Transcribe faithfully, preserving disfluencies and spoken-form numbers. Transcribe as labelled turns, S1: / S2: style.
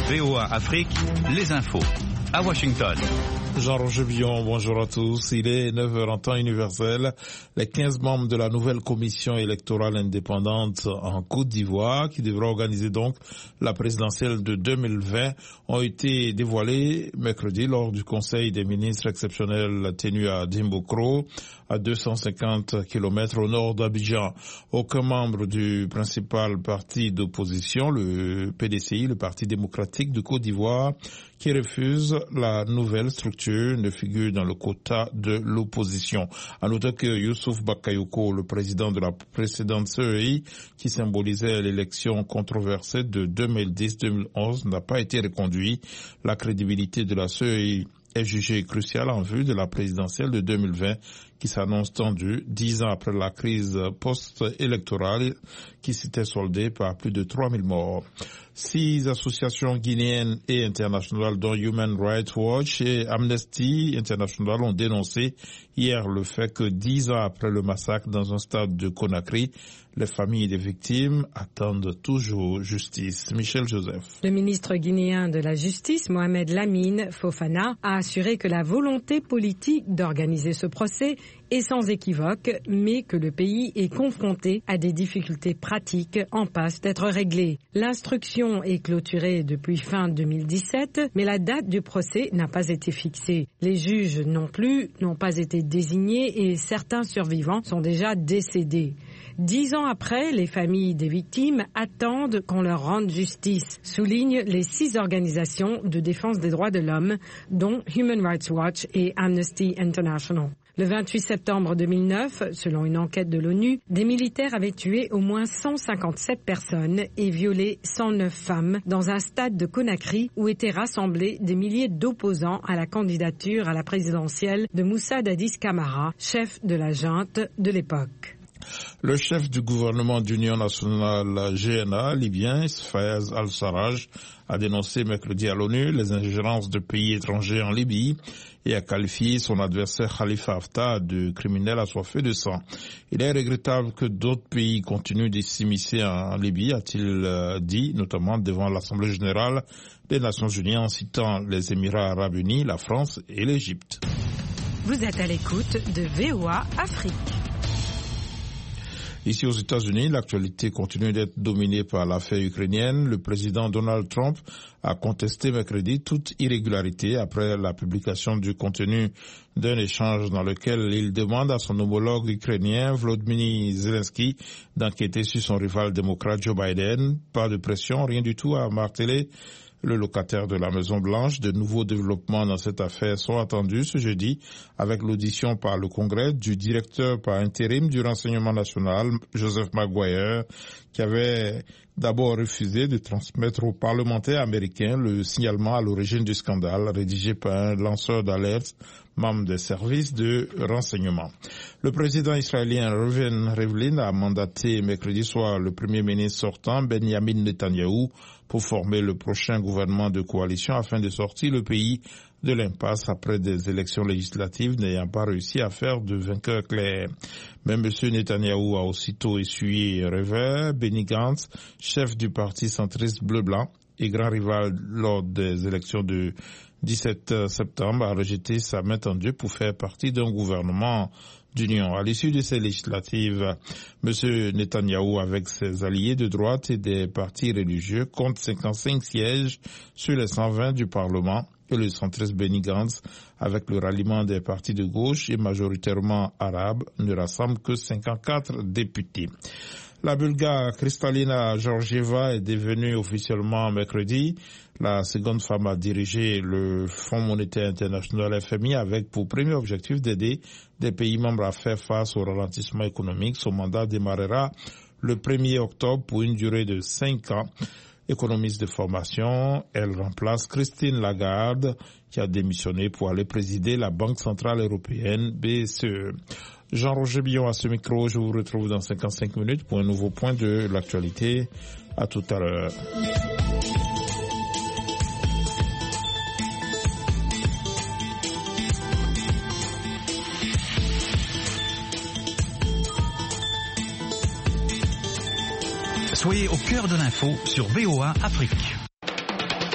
S1: V O A Afrique, les infos. À Washington.
S2: Jean-Roger Billon, bonjour à tous. Il est neuf heures en temps universel. Les quinze membres de la nouvelle commission électorale indépendante en Côte d'Ivoire, qui devra organiser donc la présidentielle de deux mille vingt, ont été dévoilés mercredi lors du Conseil des ministres exceptionnel tenu à Dimbokro, à deux cent cinquante kilomètres au nord d'Abidjan. Aucun membre du principal parti d'opposition, le P D C I, le Parti démocratique de Côte d'Ivoire, qui refuse la nouvelle structure, ne figure dans le quota de l'opposition. À noter que Youssouf Bakayoko, le président de la précédente C E I, qui symbolisait l'élection controversée de deux mille dix deux mille onze, n'a pas été reconduit. La crédibilité de la C E I est jugée cruciale en vue de la présidentielle de deux mille vingt qui s'annonce tendue dix ans après la crise post-électorale qui s'était soldée par plus de trois mille morts. Six associations guinéennes et internationales dont Human Rights Watch et Amnesty International ont dénoncé hier le fait que dix ans après le massacre dans un stade de Conakry, les familles des victimes attendent toujours justice. Michel Joseph.
S3: Le ministre guinéen de la Justice, Mohamed Lamine Fofana, a assuré que la volonté politique d'organiser ce procès est sans équivoque, mais que le pays est confronté à des difficultés pratiques en passe d'être réglées. L'instruction est clôturée depuis fin deux mille dix-sept, mais la date du procès n'a pas été fixée. Les juges non plus n'ont pas été désignés et certains survivants sont déjà décédés. Dix ans après, les familles des victimes attendent qu'on leur rende justice, soulignent les six organisations de défense des droits de l'homme, dont Human Rights Watch et Amnesty International. Le vingt-huit septembre deux mille neuf, selon une enquête de l'ONU, des militaires avaient tué au moins cent cinquante-sept personnes et violé cent neuf femmes dans un stade de Conakry où étaient rassemblés des milliers d'opposants à la candidature à la présidentielle de Moussa Dadis Camara, chef de la junte de l'époque.
S2: Le chef du gouvernement d'Union nationale G N A libyen, Fayez al-Sarraj, a dénoncé mercredi à l'ONU les ingérences de pays étrangers en Libye et a qualifié son adversaire Khalifa Haftar de criminel assoiffé de sang. Il est regrettable que d'autres pays continuent de s'immiscer en Libye, a-t-il dit, notamment devant l'Assemblée générale des Nations unies en citant les Émirats arabes unis, la France et l'Égypte.
S3: Vous êtes à l'écoute de V O A Afrique.
S2: Ici aux États-Unis, l'actualité continue d'être dominée par l'affaire ukrainienne. Le président Donald Trump a contesté mercredi toute irrégularité après la publication du contenu d'un échange dans lequel il demande à son homologue ukrainien Volodymyr Zelensky d'enquêter sur son rival démocrate Joe Biden. Pas de pression, rien du tout, a martelé le locataire de la Maison-Blanche. De nouveaux développements dans cette affaire sont attendus ce jeudi avec l'audition par le Congrès du directeur par intérim du renseignement national, Joseph Maguire, qui avait d'abord refusé de transmettre aux parlementaires américains le signalement à l'origine du scandale rédigé par un lanceur d'alerte, membre des services de renseignement. Le président israélien Reuven Rivlin a mandaté mercredi soir le premier ministre sortant Benjamin Netanyahou pour former le prochain gouvernement de coalition afin de sortir le pays de l'impasse après des élections législatives n'ayant pas réussi à faire de vainqueur clair. Mais M. Netanyahou a aussitôt essuyé revers. Benny Gantz, chef du parti centriste bleu-blanc et grand rival lors des élections de dix-sept septembre, a rejeté sa main tendue pour faire partie d'un gouvernement d'union. À l'issue de ces législatives, M. Netanyahou, avec ses alliés de droite et des partis religieux, compte cinquante-cinq sièges sur les cent vingt du Parlement et le centriste Benny Gantz, avec le ralliement des partis de gauche et majoritairement arabes, ne rassemble que cinquante-quatre députés. La Bulgare Kristalina Georgieva est devenue officiellement mercredi la seconde femme à diriger le Fonds monétaire international F M I avec pour premier objectif d'aider des pays membres à faire face au ralentissement économique. Son mandat démarrera le premier octobre pour une durée de cinq ans. Économiste de formation, elle remplace Christine Lagarde qui a démissionné pour aller présider la Banque centrale européenne B C E. Jean-Roger Billon à ce micro, je vous retrouve dans cinquante-cinq minutes pour un nouveau point de l'actualité. À tout à l'heure.
S1: Soyez au cœur de l'info sur V O A Afrique.